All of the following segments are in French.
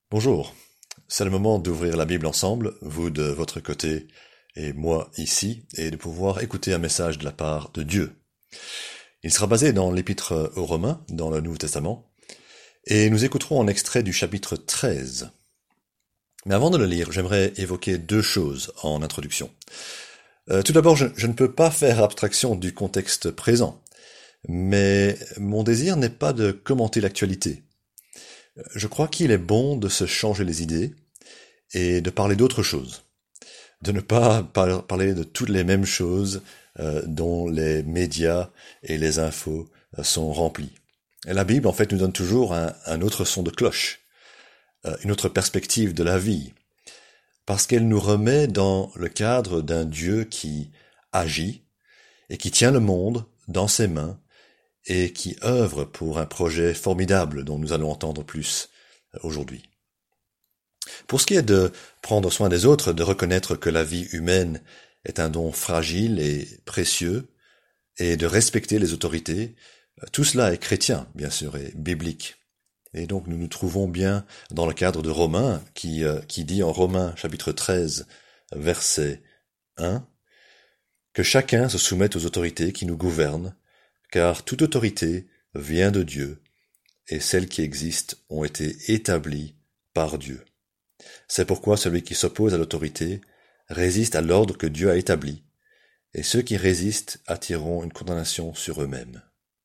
Bonjour, c'est le moment d'ouvrir la Bible ensemble, vous de votre côté et moi ici, et de pouvoir écouter un message de la part de Dieu. Il sera basé dans l'Épître aux Romains, dans le Nouveau Testament, et nous écouterons un extrait du chapitre 13. Mais avant de le lire, j'aimerais évoquer deux choses en introduction. Tout d'abord, je ne peux pas faire abstraction du contexte présent, mais mon désir n'est pas de commenter l'actualité. Je crois qu'il est bon de se changer les idées et de parler d'autre chose. De ne pas parler de toutes les mêmes choses dont les médias et les infos sont remplis. Et la Bible, en fait, nous donne toujours un autre son de cloche, une autre perspective de la vie, parce qu'elle nous remet dans le cadre d'un Dieu qui agit et qui tient le monde dans ses mains et qui œuvre pour un projet formidable dont nous allons entendre plus aujourd'hui. Pour ce qui est de prendre soin des autres, de reconnaître que la vie humaine est un don fragile et précieux, et de respecter les autorités, tout cela est chrétien, bien sûr, et biblique. Et donc nous nous trouvons bien dans le cadre de Romains, qui dit en Romains chapitre 13, verset 1, que chacun se soumette aux autorités qui nous gouvernent, car toute autorité vient de Dieu, et celles qui existent ont été établies par Dieu. C'est pourquoi celui qui s'oppose à l'autorité résiste à l'ordre que Dieu a établi, et ceux qui résistent attireront une condamnation sur eux-mêmes.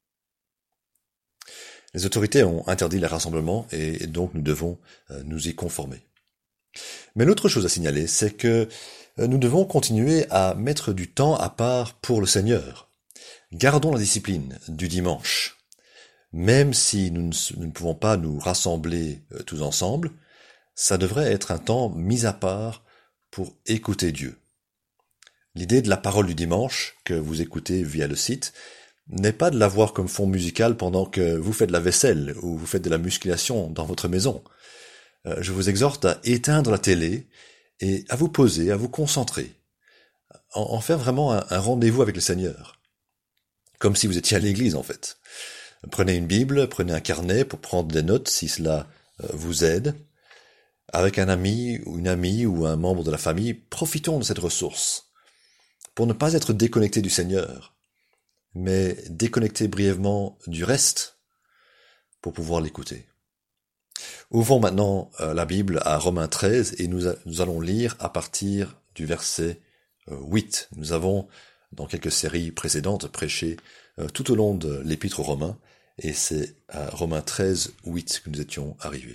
Les autorités ont interdit les rassemblements, et donc nous devons nous y conformer. Mais l'autre chose à signaler, c'est que nous devons continuer à mettre du temps à part pour le Seigneur. Gardons la discipline du dimanche. Même si nous ne pouvons pas nous rassembler tous ensemble, ça devrait être un temps mis à part pour écouter Dieu. L'idée de la parole du dimanche, que vous écoutez via le site, n'est pas de la voir comme fond musical pendant que vous faites la vaisselle ou vous faites de la musculation dans votre maison. Je vous exhorte à éteindre la télé et à vous poser, à vous concentrer, en faire vraiment un rendez-vous avec le Seigneur. Comme si vous étiez à l'église en fait. Prenez une Bible, prenez un carnet pour prendre des notes si cela vous aide. Avec un ami ou une amie ou un membre de la famille, profitons de cette ressource pour ne pas être déconnecté du Seigneur, mais déconnecté brièvement du reste pour pouvoir l'écouter. Ouvrons maintenant la Bible à Romains 13 et nous allons lire à partir du verset 8. Nous avons, dans quelques séries précédentes, prêché tout au long de l'Épître aux Romains, et c'est à Romains 13, 8 que nous étions arrivés.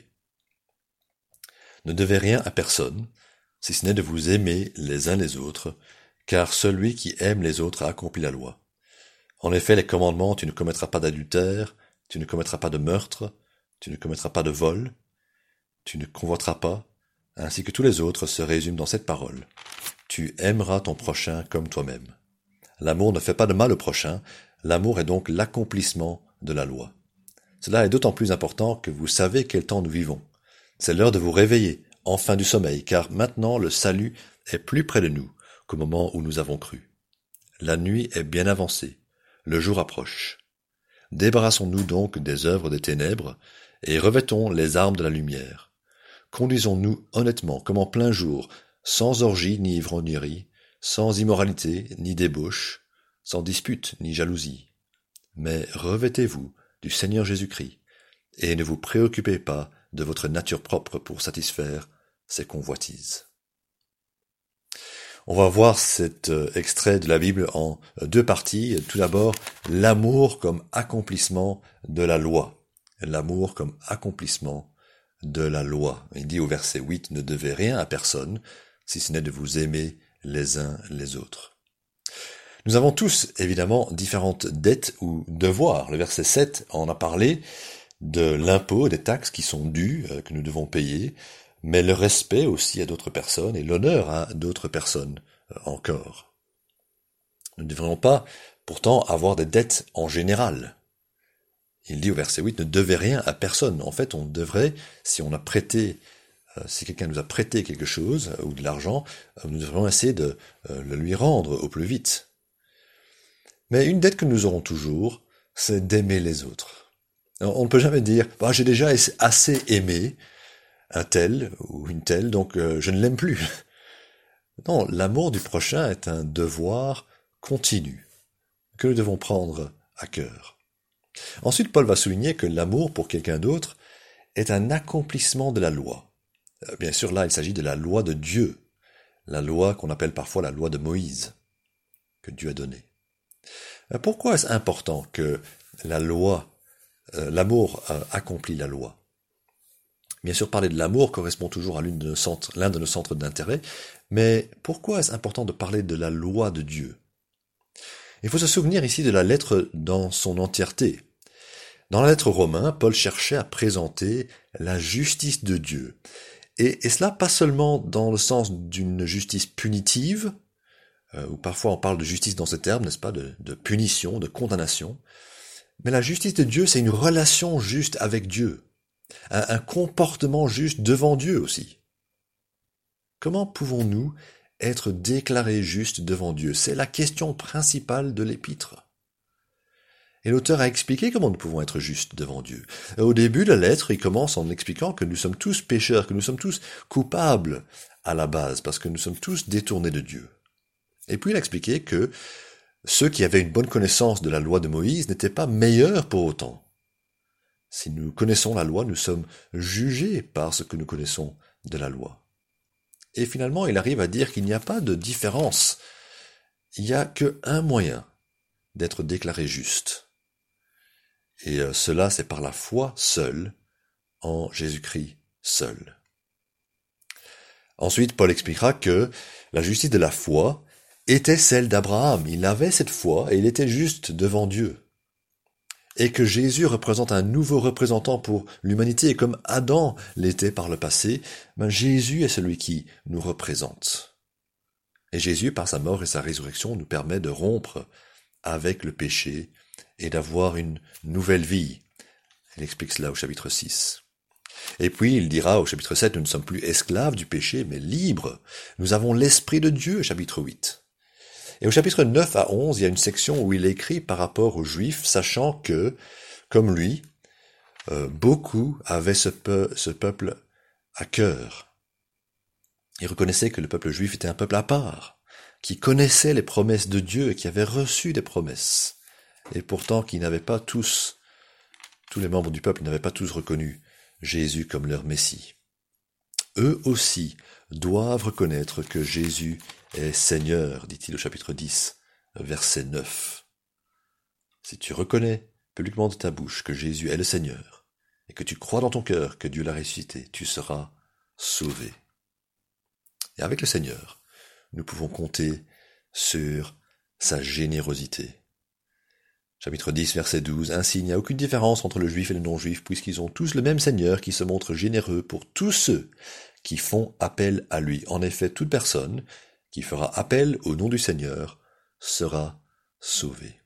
Ne devez rien à personne, si ce n'est de vous aimer les uns les autres, car celui qui aime les autres a accompli la loi. En effet, les commandements, tu ne commettras pas d'adultère, tu ne commettras pas de meurtre, tu ne commettras pas de vol, tu ne convoiteras pas, ainsi que tous les autres se résument dans cette parole. Tu aimeras ton prochain comme toi-même. L'amour ne fait pas de mal au prochain, l'amour est donc l'accomplissement de la loi. Cela est d'autant plus important que vous savez quel temps nous vivons. C'est l'heure de vous réveiller, enfin du sommeil, car maintenant le salut est plus près de nous qu'au moment où nous avons cru. La nuit est bien avancée, le jour approche. Débarrassons-nous donc des œuvres des ténèbres et revêtons les armes de la lumière. Conduisons-nous honnêtement comme en plein jour, sans orgie ni ivrognerie, sans immoralité ni débauche, sans dispute ni jalousie. Mais revêtez-vous du Seigneur Jésus-Christ, et ne vous préoccupez pas de votre nature propre pour satisfaire ses convoitises. On va voir cet extrait de la Bible en deux parties. Tout d'abord, l'amour comme accomplissement de la loi. L'amour comme accomplissement de la loi. Il dit au verset 8, ne devez rien à personne, si ce n'est de vous aimer les uns les autres. Nous avons tous, évidemment, différentes dettes ou devoirs. Le verset 7 en a parlé de l'impôt, des taxes qui sont dues, que nous devons payer, mais le respect aussi à d'autres personnes et l'honneur à d'autres personnes encore. Nous ne devrions pas, pourtant, avoir des dettes en général. Il dit au verset 8, ne devez rien à personne. En fait, on devrait, si on a prêté, si quelqu'un nous a prêté quelque chose, ou de l'argent, nous devrions essayer de le lui rendre au plus vite. Mais une dette que nous aurons toujours, c'est d'aimer les autres. On ne peut jamais dire, j'ai déjà assez aimé, un tel ou une telle, donc je ne l'aime plus. Non, l'amour du prochain est un devoir continu que nous devons prendre à cœur. Ensuite, Paul va souligner que l'amour pour quelqu'un d'autre est un accomplissement de la loi. Bien sûr, là, il s'agit de la loi de Dieu, la loi qu'on appelle parfois la loi de Moïse, que Dieu a donnée. Pourquoi est-ce important que la loi, l'amour accomplit la loi? Bien sûr, parler de l'amour correspond toujours à l'un de nos centres d'intérêt, mais pourquoi est-ce important de parler de la loi de Dieu? Il faut se souvenir ici de la lettre dans son entièreté. Dans la lettre aux Romains, Paul cherchait à présenter la justice de Dieu. Et cela pas seulement dans le sens d'une justice punitive, ou parfois on parle de justice dans ce terme, n'est-ce pas, de punition, de condamnation, mais la justice de Dieu, c'est une relation juste avec Dieu, un comportement juste devant Dieu aussi. Comment pouvons-nous être déclarés justes devant Dieu? C'est la question principale de l'épître. Et l'auteur a expliqué comment nous pouvons être justes devant Dieu. Au début de la lettre, il commence en expliquant que nous sommes tous pécheurs, que nous sommes tous coupables à la base, parce que nous sommes tous détournés de Dieu. Et puis il a expliqué que ceux qui avaient une bonne connaissance de la loi de Moïse n'étaient pas meilleurs pour autant. Si nous connaissons la loi, nous sommes jugés par ce que nous connaissons de la loi. Et finalement, il arrive à dire qu'il n'y a pas de différence. Il n'y a qu'un moyen d'être déclaré juste. Et cela, c'est par la foi seule, en Jésus-Christ seul. Ensuite, Paul expliquera que la justice de la foi était celle d'Abraham. Il avait cette foi et il était juste devant Dieu. Et que Jésus représente un nouveau représentant pour l'humanité, et comme Adam l'était par le passé, Jésus est celui qui nous représente. Et Jésus, par sa mort et sa résurrection, nous permet de rompre avec le péché et d'avoir une nouvelle vie. Il explique cela au chapitre 6. Et puis il dira au chapitre 7, nous ne sommes plus esclaves du péché, mais libres. Nous avons l'Esprit de Dieu, chapitre 8. Et au chapitre 9 à 11, il y a une section où il écrit par rapport aux Juifs, sachant que, comme lui, beaucoup avaient ce peuple à cœur. Il reconnaissait que le peuple juif était un peuple à part, qui connaissait les promesses de Dieu et qui avait reçu des promesses. Et pourtant qui n'avaient pas tous les membres du peuple n'avaient pas tous reconnu Jésus comme leur Messie. Eux aussi doivent reconnaître que Jésus est Seigneur, dit-il au chapitre 10, verset 9. Si tu reconnais publiquement de ta bouche que Jésus est le Seigneur, et que tu crois dans ton cœur que Dieu l'a ressuscité, tu seras sauvé. Et avec le Seigneur, nous pouvons compter sur sa générosité. Chapitre 10, verset 12. Ainsi, il n'y a aucune différence entre le juif et le non-juif, puisqu'ils ont tous le même Seigneur qui se montre généreux pour tous ceux qui font appel à lui. En effet, toute personne qui fera appel au nom du Seigneur sera sauvée.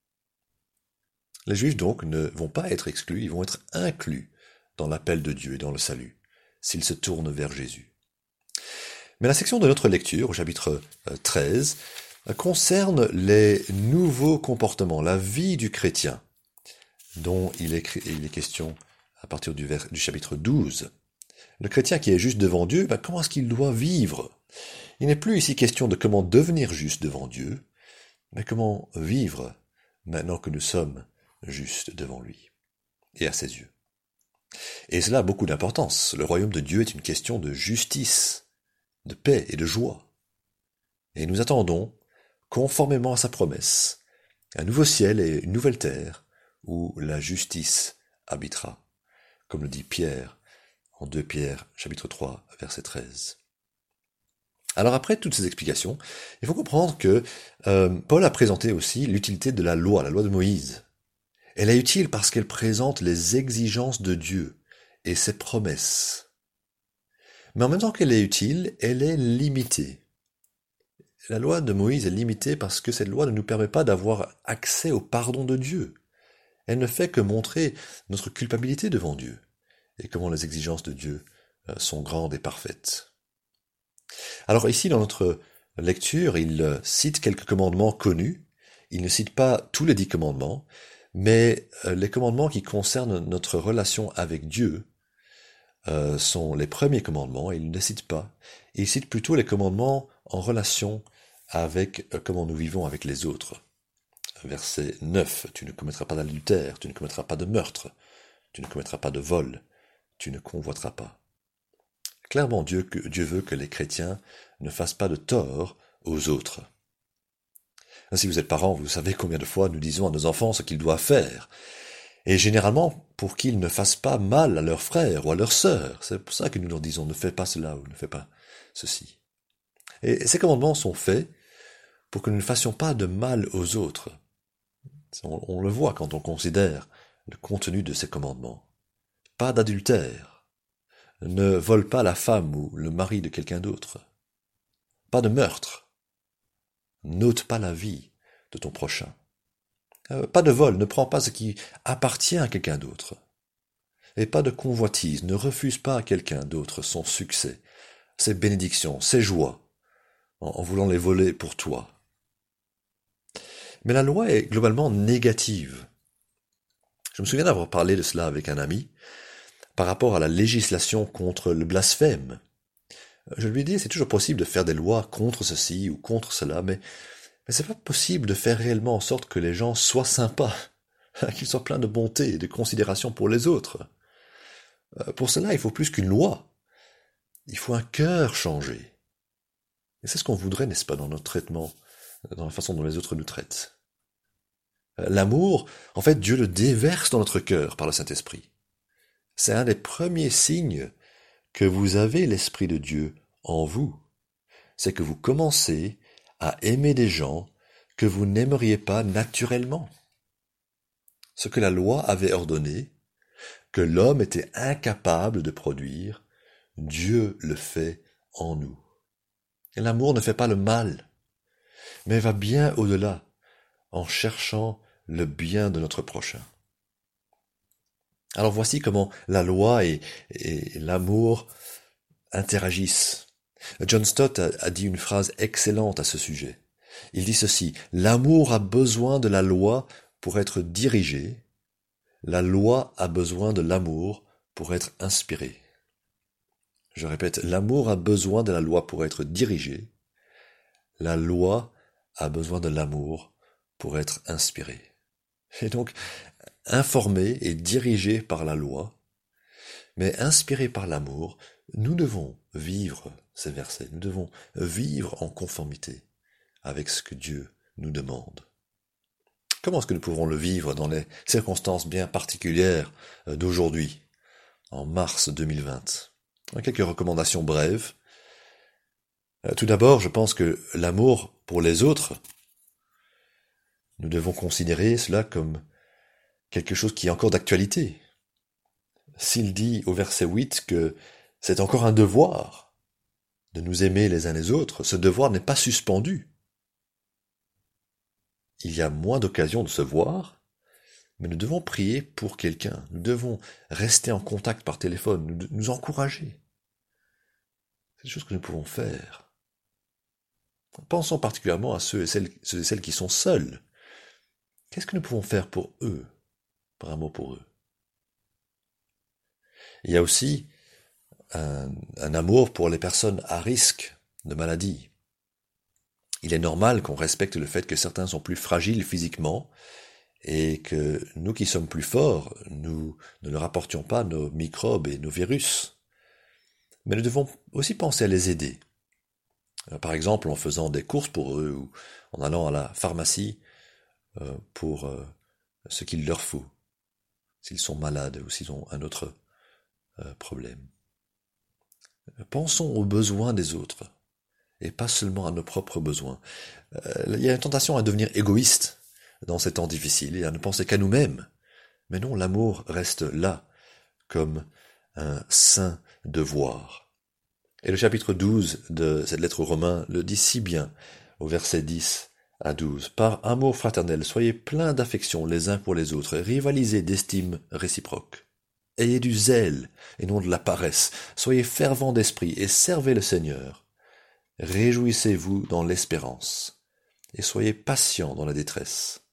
Les juifs donc ne vont pas être exclus, ils vont être inclus dans l'appel de Dieu et dans le salut, s'ils se tournent vers Jésus. Mais la section de notre lecture, au chapitre 13, concerne les nouveaux comportements, la vie du chrétien, dont il est question à partir du chapitre 12. Le chrétien qui est juste devant Dieu, comment est-ce qu'il doit vivre? Il n'est plus ici question de comment devenir juste devant Dieu, mais comment vivre maintenant que nous sommes justes devant lui et à ses yeux. Et cela a beaucoup d'importance. Le royaume de Dieu est une question de justice, de paix et de joie. Et nous attendons, conformément à sa promesse, un nouveau ciel et une nouvelle terre où la justice habitera, comme le dit Pierre en 2 Pierre, chapitre 3, verset 13. Alors après toutes ces explications, il faut comprendre que Paul a présenté aussi l'utilité de la loi de Moïse. Elle est utile parce qu'elle présente les exigences de Dieu et ses promesses. Mais en même temps qu'elle est utile, elle est limitée. La loi de Moïse est limitée parce que cette loi ne nous permet pas d'avoir accès au pardon de Dieu. Elle ne fait que montrer notre culpabilité devant Dieu et comment les exigences de Dieu sont grandes et parfaites. Alors ici, dans notre lecture, il cite quelques commandements connus. Il ne cite pas tous les 10 commandements, mais les commandements qui concernent notre relation avec Dieu sont les premiers commandements, et il ne les cite pas. Il cite plutôt les commandements en relation avec comment nous vivons avec les autres. Verset 9, tu ne commettras pas d'adultère, tu ne commettras pas de meurtre, tu ne commettras pas de vol, tu ne convoiteras pas. Clairement, Dieu veut que les chrétiens ne fassent pas de tort aux autres. Si vous êtes parents, vous savez combien de fois nous disons à nos enfants ce qu'ils doivent faire. Et généralement, pour qu'ils ne fassent pas mal à leurs frères ou à leurs sœurs. C'est pour ça que nous leur disons, ne fais pas cela ou ne fais pas ceci. Et ces commandements sont faits pour que nous ne fassions pas de mal aux autres. On le voit quand on considère le contenu de ces commandements. Pas d'adultère. Ne vole pas la femme ou le mari de quelqu'un d'autre. Pas de meurtre. N'ôte pas la vie de ton prochain. Pas de vol, ne prends pas ce qui appartient à quelqu'un d'autre. Et pas de convoitise, ne refuse pas à quelqu'un d'autre son succès, ses bénédictions, ses joies, en voulant les voler pour toi. Mais la loi est globalement négative. Je me souviens d'avoir parlé de cela avec un ami, par rapport à la législation contre le blasphème. Je lui ai dit, c'est toujours possible de faire des lois contre ceci ou contre cela, mais c'est pas possible de faire réellement en sorte que les gens soient sympas, qu'ils soient pleins de bonté et de considération pour les autres. Pour cela, il faut plus qu'une loi. Il faut un cœur changé. Et c'est ce qu'on voudrait, n'est-ce pas, dans notre traitement, dans la façon dont les autres nous traitent. L'amour, en fait, Dieu le déverse dans notre cœur par le Saint-Esprit. C'est un des premiers signes que vous avez l'Esprit de Dieu en vous. C'est que vous commencez à aimer des gens que vous n'aimeriez pas naturellement. Ce que la loi avait ordonné, que l'homme était incapable de produire, Dieu le fait en nous. Et l'amour ne fait pas le mal, mais va bien au-delà, en cherchant le bien de notre prochain. Alors voici comment la loi et l'amour interagissent. John Stott a dit une phrase excellente à ce sujet. Il dit ceci, « L'amour a besoin de la loi pour être dirigé, la loi a besoin de l'amour pour être inspiré. » Je répète, l'amour a besoin de la loi pour être dirigé, la loi a besoin de l'amour pour être inspiré. Et donc, informé et dirigé par la loi, mais inspiré par l'amour, nous devons vivre ces versets, nous devons vivre en conformité avec ce que Dieu nous demande. Comment est-ce que nous pouvons le vivre dans les circonstances bien particulières d'aujourd'hui, en mars 2020 ? Quelques recommandations brèves. Tout d'abord, je pense que l'amour pour les autres, nous devons considérer cela comme quelque chose qui est encore d'actualité. S'il dit au verset 8 que c'est encore un devoir de nous aimer les uns les autres, ce devoir n'est pas suspendu. Il y a moins d'occasions de se voir, mais nous devons prier pour quelqu'un. Nous devons rester en contact par téléphone, nous encourager. C'est des choses que nous pouvons faire. Pensons particulièrement à ceux et celles qui sont seuls. Qu'est-ce que nous pouvons faire pour eux, par un mot pour eux? Il y a aussi un amour pour les personnes à risque de maladie. Il est normal qu'on respecte le fait que certains sont plus fragiles physiquement et que nous qui sommes plus forts, nous ne leur apportions pas nos microbes et nos virus. Mais nous devons aussi penser à les aider. Par exemple, en faisant des courses pour eux ou en allant à la pharmacie pour ce qu'il leur faut, s'ils sont malades ou s'ils ont un autre problème. Pensons aux besoins des autres et pas seulement à nos propres besoins. Il y a une tentation à devenir égoïste dans ces temps difficiles et à ne penser qu'à nous-mêmes. Mais non, l'amour reste là comme un saint devoir. Et le chapitre 12 de cette lettre aux Romains le dit si bien au verset 10 à 12. Par amour fraternel, soyez pleins d'affection les uns pour les autres, rivalisez d'estime réciproque. Ayez du zèle et non de la paresse, soyez fervents d'esprit et servez le Seigneur. Réjouissez-vous dans l'espérance et soyez patients dans la détresse.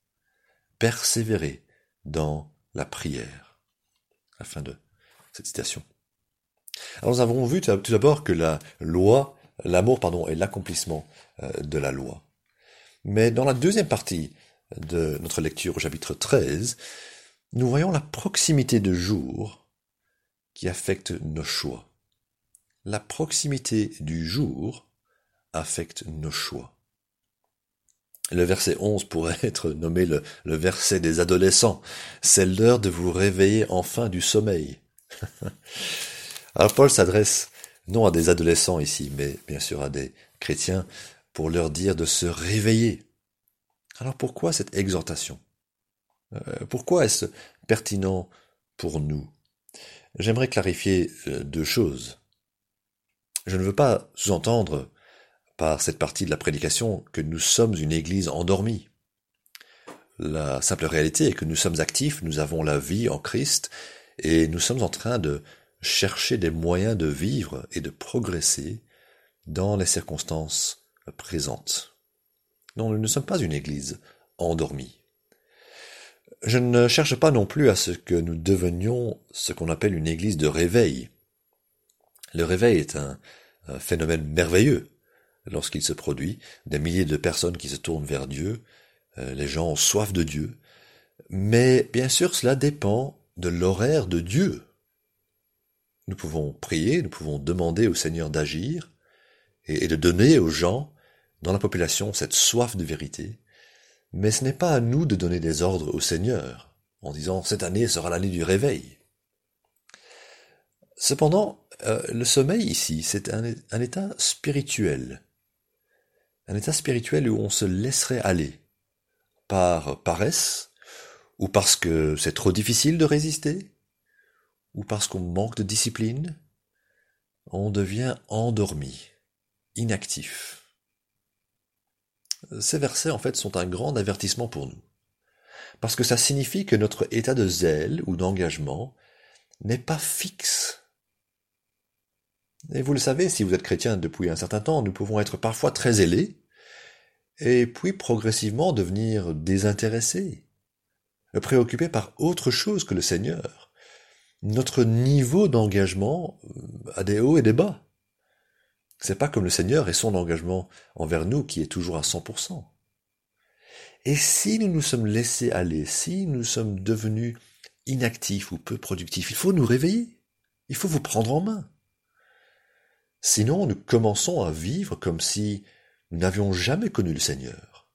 Persévérez dans la prière. À la fin de cette citation. Alors nous avons vu tout d'abord que l'amour, est l'accomplissement de la loi. Mais dans la deuxième partie de notre lecture au chapitre 13, nous voyons la proximité de jour qui affecte nos choix. La proximité du jour affecte nos choix. Le verset 11 pourrait être nommé le verset des adolescents. C'est l'heure de vous réveiller enfin du sommeil. Alors Paul s'adresse non à des adolescents ici, mais bien sûr à des chrétiens pour leur dire de se réveiller. Alors pourquoi cette exhortation? Pourquoi est-ce pertinent pour nous? J'aimerais clarifier deux choses. Je ne veux pas sous-entendre par cette partie de la prédication que nous sommes une église endormie. La simple réalité est que nous sommes actifs, nous avons la vie en Christ, et nous sommes en train de chercher des moyens de vivre et de progresser dans les circonstances présentes. Non, nous ne sommes pas une église endormie. Je ne cherche pas non plus à ce que nous devenions ce qu'on appelle une église de réveil. Le réveil est un phénomène merveilleux. Lorsqu'il se produit, des milliers de personnes qui se tournent vers Dieu, les gens ont soif de Dieu, mais bien sûr cela dépend de l'horaire de Dieu. Nous pouvons prier, nous pouvons demander au Seigneur d'agir et de donner aux gens dans la population cette soif de vérité, mais ce n'est pas à nous de donner des ordres au Seigneur en disant cette année sera l'année du réveil. Cependant, le sommeil ici, c'est un état spirituel. Un état spirituel où on se laisserait aller, par paresse, ou parce que c'est trop difficile de résister, ou parce qu'on manque de discipline, on devient endormi, inactif. Ces versets, en fait, sont un grand avertissement pour nous, parce que ça signifie que notre état de zèle ou d'engagement n'est pas fixe. Et vous le savez, si vous êtes chrétien depuis un certain temps, nous pouvons être parfois très zélés, et puis progressivement devenir désintéressés, préoccupés par autre chose que le Seigneur. Notre niveau d'engagement a des hauts et des bas. C'est pas comme le Seigneur et son engagement envers nous qui est toujours à 100%. Et si nous nous sommes laissés aller, si nous sommes devenus inactifs ou peu productifs, il faut nous réveiller. Il faut vous prendre en main. Sinon, nous commençons à vivre comme si nous n'avions jamais connu le Seigneur.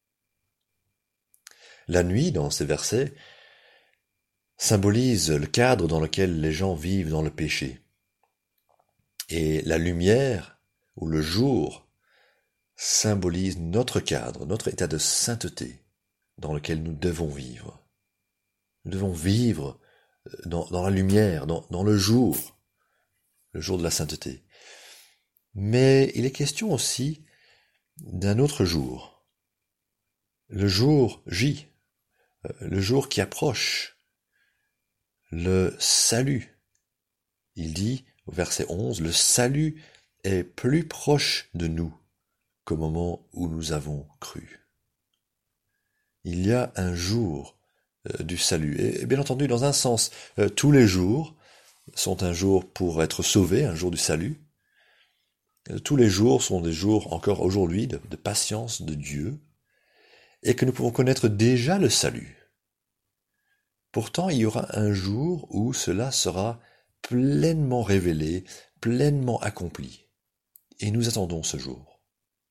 La nuit, dans ces versets, symbolise le cadre dans lequel les gens vivent dans le péché. Et la lumière, ou le jour, symbolise notre cadre, notre état de sainteté dans lequel nous devons vivre. Nous devons vivre dans la lumière, dans le jour de la sainteté. Mais il est question aussi d'un autre jour, le jour J, le jour qui approche, le salut. Il dit au verset 11, le salut est plus proche de nous qu'au moment où nous avons cru. Il y a un jour du salut. Et bien entendu, dans un sens, tous les jours sont un jour pour être sauvés, un jour du salut. Tous les jours sont des jours encore aujourd'hui de patience de Dieu, et que nous pouvons connaître déjà le salut. Pourtant, il y aura un jour où cela sera pleinement révélé, pleinement accompli. Et nous attendons ce jour.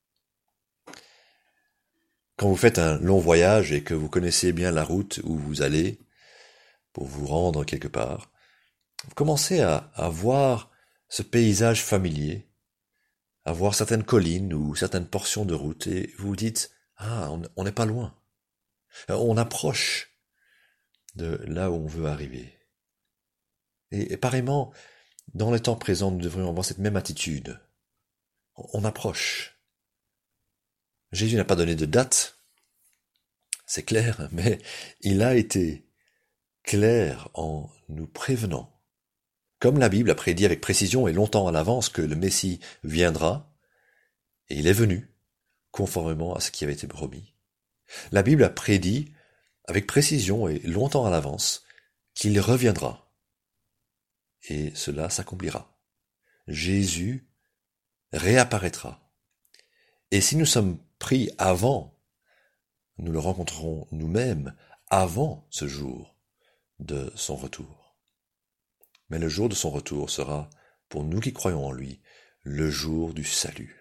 Quand vous faites un long voyage et que vous connaissez bien la route où vous allez, pour vous rendre quelque part, vous commencez à voir ce paysage familier, à voir certaines collines ou certaines portions de route, et vous vous dites, ah, on n'est pas loin. On approche de là où on veut arriver. Et pareillement, dans les temps présents, nous devrions avoir cette même attitude. On approche. Jésus n'a pas donné de date, c'est clair, mais il a été clair en nous prévenant. Comme la Bible a prédit avec précision et longtemps à l'avance que le Messie viendra, et il est venu, conformément à ce qui avait été promis. La Bible a prédit avec précision et longtemps à l'avance qu'il reviendra. Et cela s'accomplira. Jésus réapparaîtra. Et si nous sommes pris avant, nous le rencontrerons nous-mêmes avant ce jour de son retour. Mais le jour de son retour sera, pour nous qui croyons en lui, le jour du salut.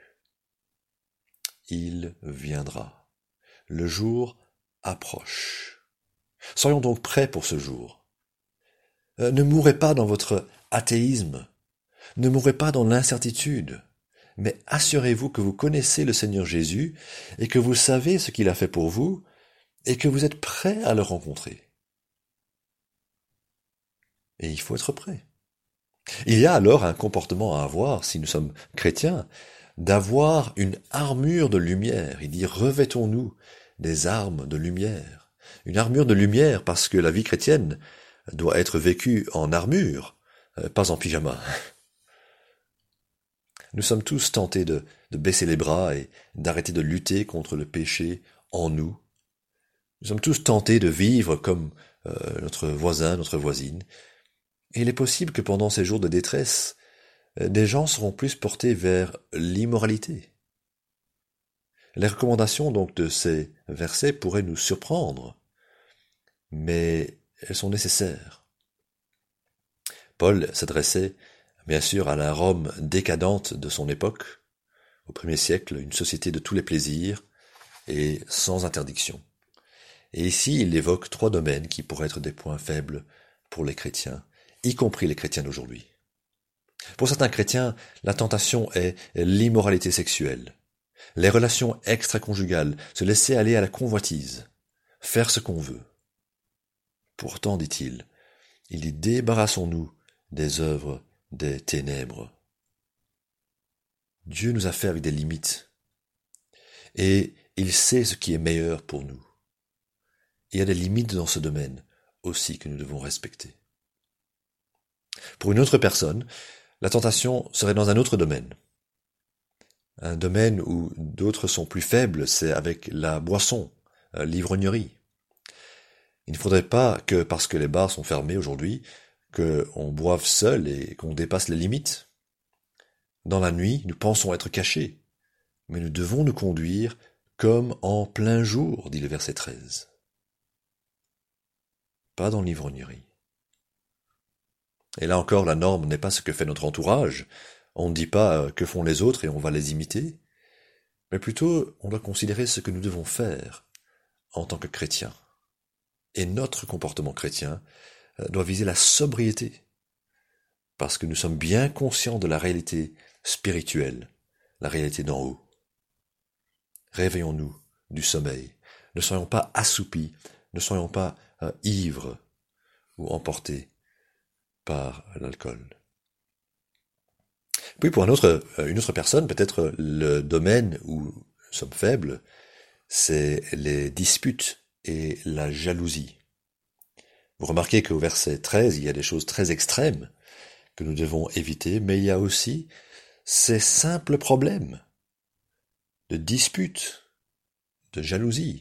Il viendra. Le jour approche. Soyons donc prêts pour ce jour. Ne mourrez pas dans votre athéisme. Ne mourrez pas dans l'incertitude. Mais assurez-vous que vous connaissez le Seigneur Jésus et que vous savez ce qu'il a fait pour vous et que vous êtes prêts à le rencontrer. Et il faut être prêt. Il y a alors un comportement à avoir, si nous sommes chrétiens, d'avoir une armure de lumière. Il dit, revêtons-nous des armes de lumière. Une armure de lumière parce que la vie chrétienne doit être vécue en armure, pas en pyjama. Nous sommes tous tentés de baisser les bras et d'arrêter de lutter contre le péché en nous. Nous sommes tous tentés de vivre comme notre voisin, notre voisine. Et il est possible que pendant ces jours de détresse, des gens seront plus portés vers l'immoralité. Les recommandations donc de ces versets pourraient nous surprendre, mais elles sont nécessaires. Paul s'adressait bien sûr à la Rome décadente de son époque, au 1er siècle, une société de tous les plaisirs et sans interdiction. Et ici, il évoque 3 domaines qui pourraient être des points faibles pour les chrétiens, y compris les chrétiens d'aujourd'hui. Pour certains chrétiens, la tentation est l'immoralité sexuelle, les relations extra-conjugales, se laisser aller à la convoitise, faire ce qu'on veut. Pourtant, dit-il, débarrassons-nous des œuvres des ténèbres. Dieu nous a fait avec des limites, et il sait ce qui est meilleur pour nous. Il y a des limites dans ce domaine aussi que nous devons respecter. Pour une autre personne, la tentation serait dans un autre domaine. Un domaine où d'autres sont plus faibles, c'est avec la boisson, l'ivrognerie. Il ne faudrait pas que, parce que les bars sont fermés aujourd'hui, qu'on boive seul et qu'on dépasse les limites. Dans la nuit, nous pensons être cachés, mais nous devons nous conduire comme en plein jour, dit le verset 13. Pas dans l'ivrognerie. Et là encore, la norme n'est pas ce que fait notre entourage. On ne dit pas que font les autres et on va les imiter, mais plutôt on doit considérer ce que nous devons faire en tant que chrétiens. Et notre comportement chrétien doit viser la sobriété, parce que nous sommes bien conscients de la réalité spirituelle, la réalité d'en haut. Réveillons-nous du sommeil, ne soyons pas assoupis, ne soyons pas ivres ou emportés par l'alcool. Puis pour une autre personne, peut-être le domaine où nous sommes faibles, c'est les disputes et la jalousie. Vous remarquez qu'au verset 13, il y a des choses très extrêmes que nous devons éviter, mais il y a aussi ces simples problèmes de disputes, de jalousie.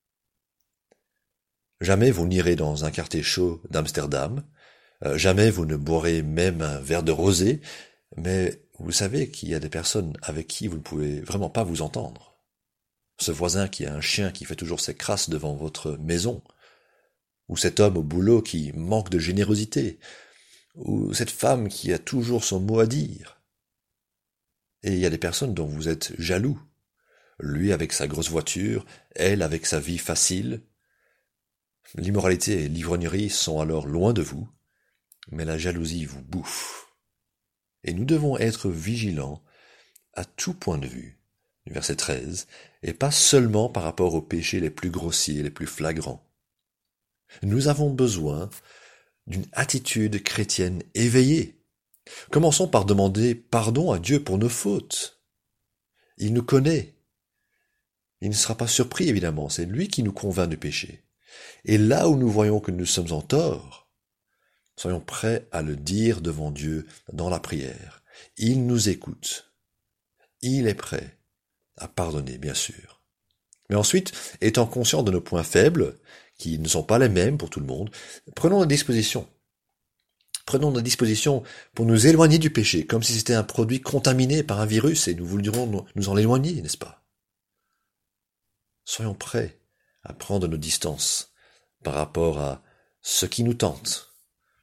Jamais vous n'irez dans un quartier chaud d'Amsterdam, jamais vous ne boirez même un verre de rosé, mais vous savez qu'il y a des personnes avec qui vous ne pouvez vraiment pas vous entendre. Ce voisin qui a un chien qui fait toujours ses crasses devant votre maison, ou cet homme au boulot qui manque de générosité, ou cette femme qui a toujours son mot à dire. Et il y a des personnes dont vous êtes jaloux, lui avec sa grosse voiture, elle avec sa vie facile. L'immoralité et l'ivrognerie sont alors loin de vous, mais la jalousie vous bouffe. Et nous devons être vigilants à tout point de vue, du verset 13, et pas seulement par rapport aux péchés les plus grossiers, les plus flagrants. Nous avons besoin d'une attitude chrétienne éveillée. Commençons par demander pardon à Dieu pour nos fautes. Il nous connaît. Il ne sera pas surpris, évidemment, c'est lui qui nous convainc du péché. Et là où nous voyons que nous sommes en tort, soyons prêts à le dire devant Dieu dans la prière. Il nous écoute. Il est prêt à pardonner, bien sûr. Mais ensuite, étant conscient de nos points faibles, qui ne sont pas les mêmes pour tout le monde, prenons des dispositions. Prenons des dispositions pour nous éloigner du péché, comme si c'était un produit contaminé par un virus et nous voudrions nous en éloigner, n'est-ce pas? Soyons prêts à prendre nos distances par rapport à ce qui nous tente.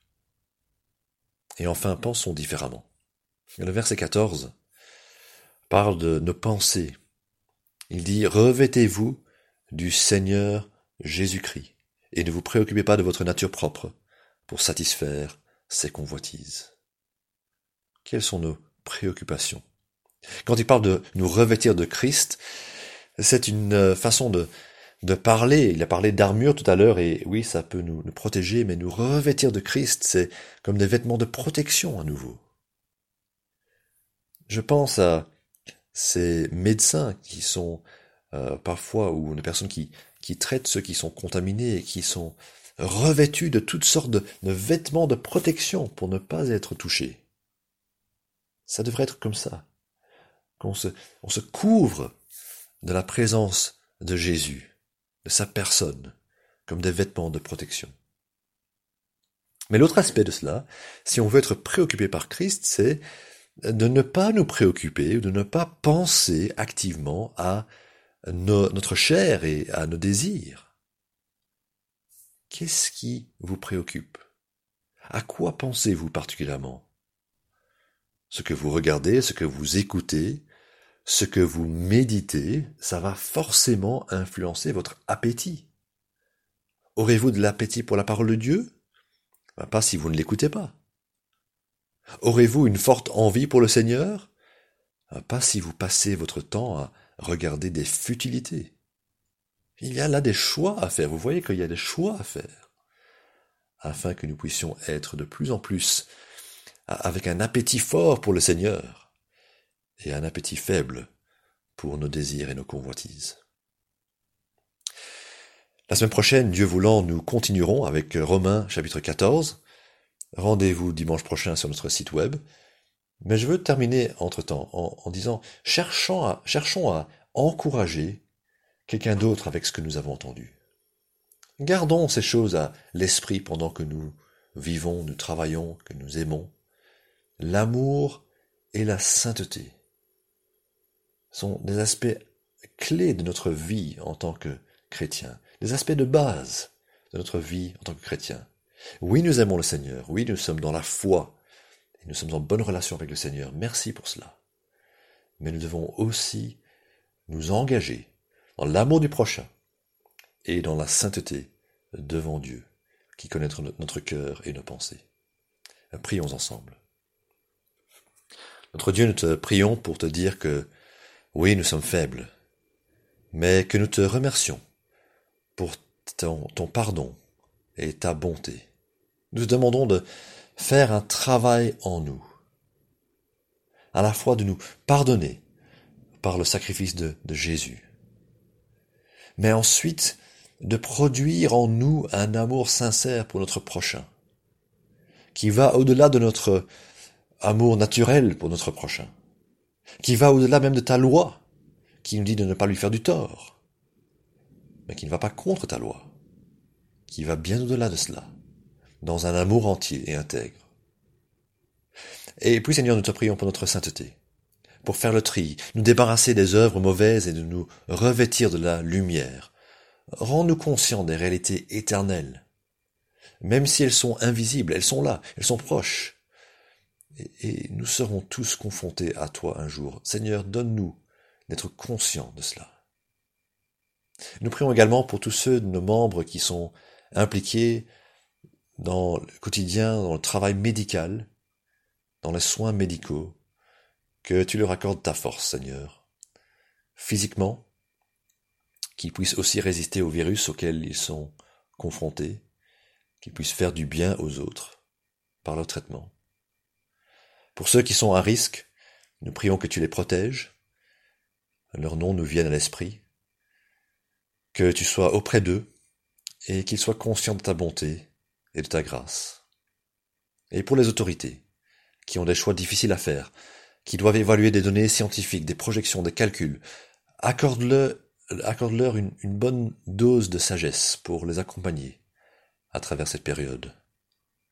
Et enfin, pensons différemment. Le verset 14 parle de nos pensées. Il dit « Revêtez-vous du Seigneur Jésus-Christ et ne vous préoccupez pas de votre nature propre pour satisfaire ses convoitises. » Quelles sont nos préoccupations? Quand il parle de nous revêtir de Christ, c'est une façon de parler. Il a parlé d'armure tout à l'heure, et oui, ça peut nous protéger, mais nous revêtir de Christ, c'est comme des vêtements de protection à nouveau. Je pense à ces médecins qui sont parfois, ou des personnes qui traitent ceux qui sont contaminés et qui sont revêtus de toutes sortes de vêtements de protection pour ne pas être touchés. Ça devrait être comme ça, on se couvre de la présence de Jésus, de sa personne, comme des vêtements de protection. Mais l'autre aspect de cela, si on veut être préoccupé par Christ, c'est de ne pas nous préoccuper, ou de ne pas penser activement à notre chair et à nos désirs. Qu'est-ce qui vous préoccupe? À quoi pensez-vous particulièrement? Ce que vous regardez, ce que vous écoutez, ce que vous méditez, ça va forcément influencer votre appétit. Aurez-vous de l'appétit pour la parole de Dieu? Pas si vous ne l'écoutez pas. Aurez-vous une forte envie pour le Seigneur? Pas si vous passez votre temps à regarder des futilités. Il y a là des choix à faire. Vous voyez qu'il y a des choix à faire, afin que nous puissions être de plus en plus avec un appétit fort pour le Seigneur et un appétit faible pour nos désirs et nos convoitises. La semaine prochaine, Dieu voulant, nous continuerons avec Romains chapitre 14. Rendez-vous dimanche prochain sur notre site web. Mais je veux terminer entre-temps en disant, cherchons à encourager quelqu'un d'autre avec ce que nous avons entendu. Gardons ces choses à l'esprit pendant que nous vivons, nous travaillons, que nous aimons. L'amour et la sainteté sont des aspects clés de notre vie en tant que chrétien, des aspects de base de notre vie en tant que chrétien. Oui, nous aimons le Seigneur, oui, nous sommes dans la foi, et nous sommes en bonne relation avec le Seigneur, merci pour cela. Mais nous devons aussi nous engager dans l'amour du prochain et dans la sainteté devant Dieu, qui connaît notre cœur et nos pensées. Prions ensemble. Notre Dieu, nous te prions pour te dire que, oui, nous sommes faibles, mais que nous te remercions pour ton pardon et ta bonté. Nous te demandons de faire un travail en nous, à la fois de nous pardonner par le sacrifice de Jésus, mais ensuite de produire en nous un amour sincère pour notre prochain, qui va au-delà de notre amour naturel pour notre prochain, qui va au-delà même de ta loi, qui nous dit de ne pas lui faire du tort, mais qui ne va pas contre ta loi, qui va bien au-delà de cela, dans un amour entier et intègre. Et puis Seigneur, nous te prions pour notre sainteté, pour faire le tri, nous débarrasser des œuvres mauvaises et de nous revêtir de la lumière. Rends-nous conscients des réalités éternelles. Même si elles sont invisibles, elles sont là, elles sont proches. Et nous serons tous confrontés à toi un jour. Seigneur, donne-nous d'être conscients de cela. Nous prions également pour tous ceux de nos membres qui sont impliqués dans le quotidien, dans le travail médical, dans les soins médicaux, que tu leur accordes ta force, Seigneur, physiquement, qu'ils puissent aussi résister aux virus auxquels ils sont confrontés, qu'ils puissent faire du bien aux autres par leur traitement. Pour ceux qui sont à risque, nous prions que tu les protèges, leurs noms nous viennent à l'esprit, que tu sois auprès d'eux et qu'ils soient conscients de ta bonté et de ta grâce. Et pour les autorités, qui ont des choix difficiles à faire, qui doivent évaluer des données scientifiques, des projections, des calculs, accorde-leur une bonne dose de sagesse pour les accompagner à travers cette période.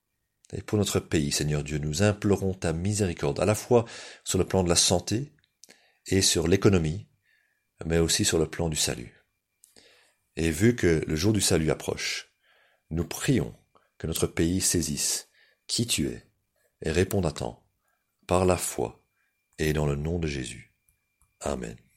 Et pour notre pays, Seigneur Dieu, nous implorons ta miséricorde, à la fois sur le plan de la santé et sur l'économie, mais aussi sur le plan du salut. Et vu que le jour du salut approche, nous prions que notre pays saisisse qui tu es et réponde à temps, par la foi et dans le nom de Jésus. Amen.